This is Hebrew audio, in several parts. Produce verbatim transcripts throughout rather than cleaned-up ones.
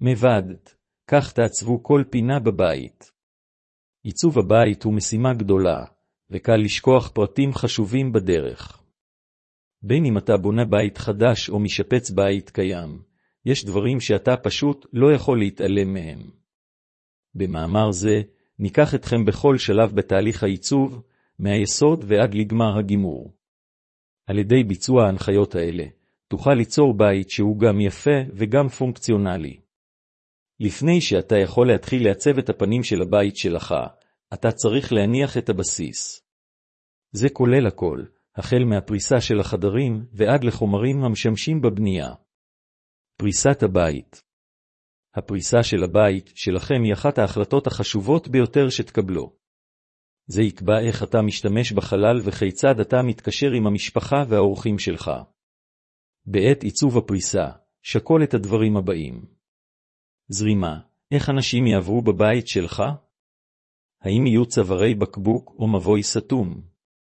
מבד, כך תעצבו כל פינה בבית. עיצוב הבית הוא משימה גדולה, וקל לשכוח פרטים חשובים בדרך. בין אם אתה בונה בית חדש או משפץ בית קיים, יש דברים שאתה פשוט לא יכול להתעלם מהם. במאמר זה, ניקח אתכם בכל שלב בתהליך העיצוב, מהיסוד ועד לגמר הגימור. על ידי ביצוע ההנחיות האלה, תוכל ליצור בית שהוא גם יפה וגם פונקציונלי. לפני שאתה יכול להתחיל לעצב את הפנים של הבית שלך, אתה צריך להניח את הבסיס. זה כולל הכל, החל מהפריסה של החדרים ועד לחומרים המשמשים בבנייה. פריסת הבית. הפריסה של הבית שלכם היא אחת ההחלטות החשובות ביותר שתקבלו. זה יקבע איך אתה משתמש בחלל וכיצד אתה מתקשר עם המשפחה והאורחים שלך. בעת עיצוב הפריסה, שקול את הדברים הבאים. זרימה, איך אנשים יעברו בבית שלך? האם יהיו צווארי בקבוק או מבוי סתום?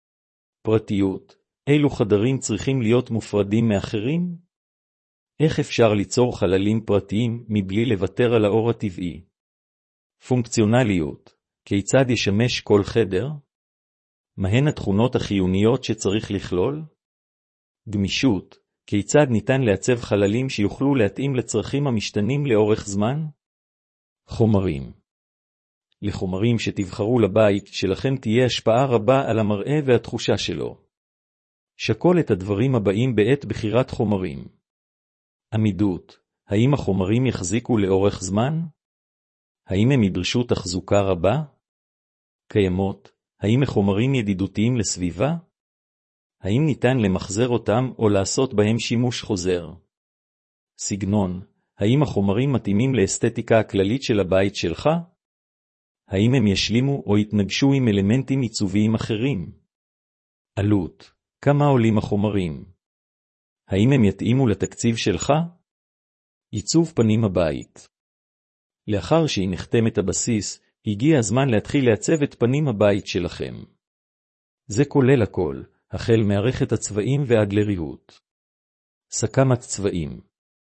פרטיות, אילו חדרים צריכים להיות מופרדים מאחרים? איך אפשר ליצור חללים פרטיים מבלי לוותר על האור הטבעי? פונקציונליות, כיצד ישמש כל חדר? מהן התכונות החיוניות שצריך לכלול? גמישות, כיצד ניתן לעצב חללים שיוכלו להתאים לצרכים המשתנים לאורך זמן? חומרים. לחומרים שתבחרו לבית שלכם תהיה השפעה רבה על המראה והתחושה שלו. שקול את הדברים הבאים בעת בחירת חומרים. עמידות, האם החומרים יחזיקו לאורך זמן? האם הם ידרשו תחזוקה רבה? קיימות, האם החומרים ידידותיים לסביבה? האם ניתן למחזר אותם או לעשות בהם שימוש חוזר? סגנון, האם החומרים מתאימים לאסתטיקה הכללית של הבית שלך? האם הם ישלימו או יתנגשו עם אלמנטים עיצוביים אחרים? עלות, כמה עולים החומרים? האם הם יתאימו לתקציב שלך? עיצוב פנים הבית. לאחר שהנחתם את הבסיס, הגיע הזמן להתחיל לעצב את פנים הבית שלכם. זה כולל הכל, החל מערכת הצבעים ועד לריהוט. סכמת צבעים.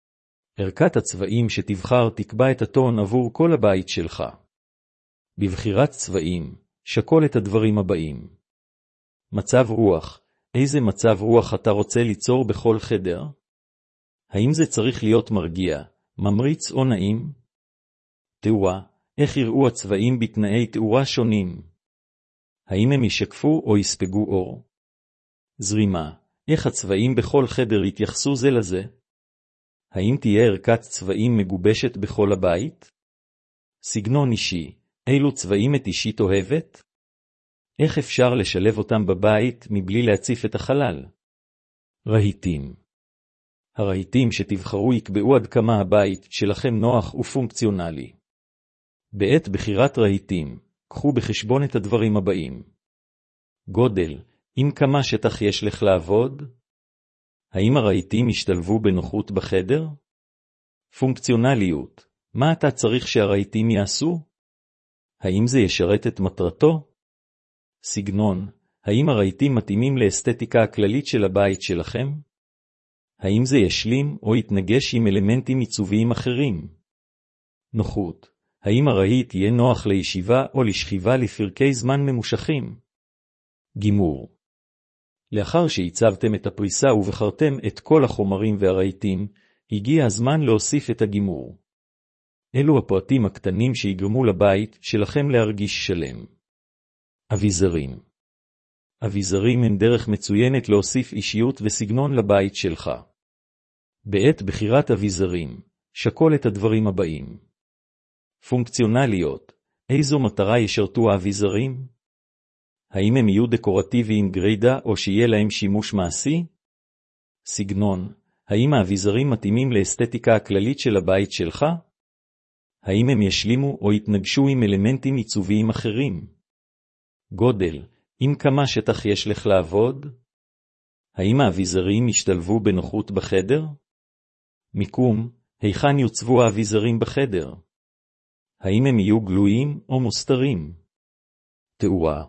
ערכת הצבעים שתבחר תקבע את הטון עבור כל הבית שלך. בבחירת צבעים, שקול את הדברים הבאים. מצב רוח, איזה מצב רוח אתה רוצה ליצור בכל חדר? האם זה צריך להיות מרגיע, ממריץ או נעים? תאורה, איך יראו הצבעים בתנאי תאורה שונים? האם הם ישקפו או יספגו אור? זרימה, איך הצבעים בכל חדר יתייחסו זה לזה? האם תהיה ערכת צבעים מגובשת בכל הבית? סגנון אישי, אילו צבעים את אישית אוהבת? איך אפשר לשלב אותם בבית מבלי להציף את החלל? רהיטים. הרהיטים שתבחרו יקבעו עד כמה הבית שלכם נוח ופונקציונלי. בעת בחירת רהיטים, קחו בחשבון את הדברים הבאים. גודל, עם כמה שטח יש לך לעבוד? האם הרהיטים ישתלבו בנוחות בחדר? פונקציונליות, מה אתה צריך שהרהיטים יעשו? האם זה ישרת את מטרתו? סגנון, האם הרהיטים מתאימים לאסתטיקה הכללית של הבית שלכם? האם זה ישלים או יתנגש עם אלמנטים עיצוביים אחרים? נוחות, האם הרהיט יהיה נוח לישיבה או לשכיבה לפרקי זמן ממושכים? גימור. לאחר שהצבתם את הפריסה ובחרתם את כל החומרים והרהיטים, הגיע הזמן להוסיף את הגימור. אלו הפרטים הקטנים שיגרמו לבית שלכם להרגיש שלם. אביזרים. אביזרים הם דרך מצוינת להוסיף אישיות וסגנון לבית שלך. בעת בחירת אביזרים, שקול את הדברים הבאים. פונקציונליות, איזו מטרה ישרתו האביזרים? האם הם יהיו דקורטיביים גרידא או שיהיה להם שימוש מעשי? סגנון, האם האביזרים מתאימים לאסתטיקה הכללית של הבית שלך? האם הם ישלימו או יתנגשו עם אלמנטים עיצוביים אחרים? גודל, עם כמה שטח יש לך לעבוד? האם האביזרים ישתלבו בנוחות בחדר? מיקום, היכן יוצבו האביזרים בחדר? האם הם יהיו גלויים או מוסתרים? תאורה.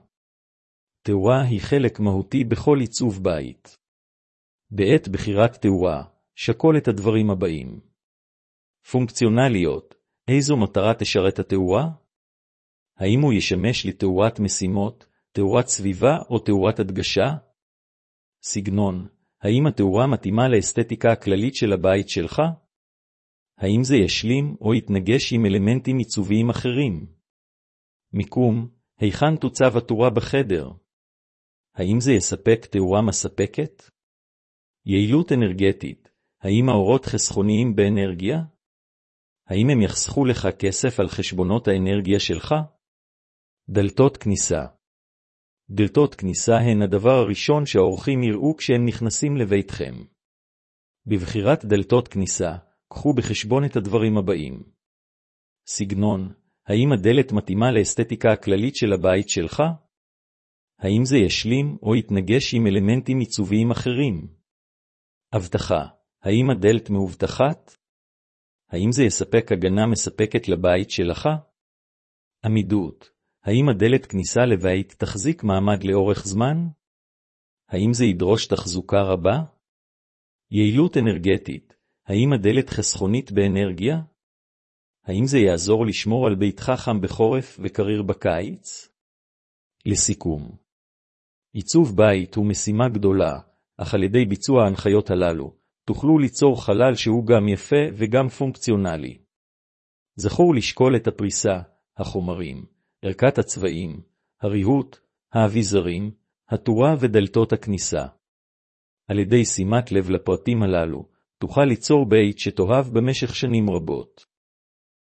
תאורה היא חלק מהותי בכל עיצוב בית. בעת בחירת תאורה, שקול את הדברים הבאים. פונקציונליות, איזו מטרה תשרת התאורה? האם הוא ישמש לתאורת משימות, תאורת סביבה או תאורת הדגשה? סגנון, האם התאורה מתאימה לאסתטיקה הכללית של הבית שלך? האם זה ישלים או יתנגש עם אלמנטים עיצוביים אחרים? מיקום, היכן תוצב התאורה בחדר? האם זה יספק תאורה מספקת? יעילות אנרגטית, האם האורות חסכוניים באנרגיה? האם הם יחסכו לך כסף על חשבונות האנרגיה שלך? דלתות כניסה. דלתות כניסה הן הדבר הראשון שהאורחים יראו כשהם נכנסים לביתכם. בבחירת דלתות כניסה, קחו בחשבון את הדברים הבאים. סגנון, האם הדלת מתאימה לאסתטיקה הכללית של הבית שלך? האם זה ישלים או יתנגש עם אלמנטים עיצוביים אחרים? הבטחה, האם הדלת מאובטחת? האם זה יספק הגנה מספקת לבית שלך? עמידות, האם הדלת כניסה לבית תחזיק מעמד לאורך זמן? האם זה ידרוש תחזוקה רבה? יעילות אנרגטית, האם הדלת חסכונית באנרגיה? האם זה יעזור לשמור על ביתך חם בחורף וקריר בקיץ? לסיכום, עיצוב בית הוא משימה גדולה, אך על ידי ביצוע ההנחיות הללו, תוכלו ליצור חלל שהוא גם יפה וגם פונקציונלי. זכור לשקול את הפריסה, החומרים, ערכת הצבעים, הריהוט, האביזרים, התאורה ודלתות הכניסה. על ידי שימת לב לפרטים הללו, תוכל ליצור בית שתאהב במשך שנים רבות.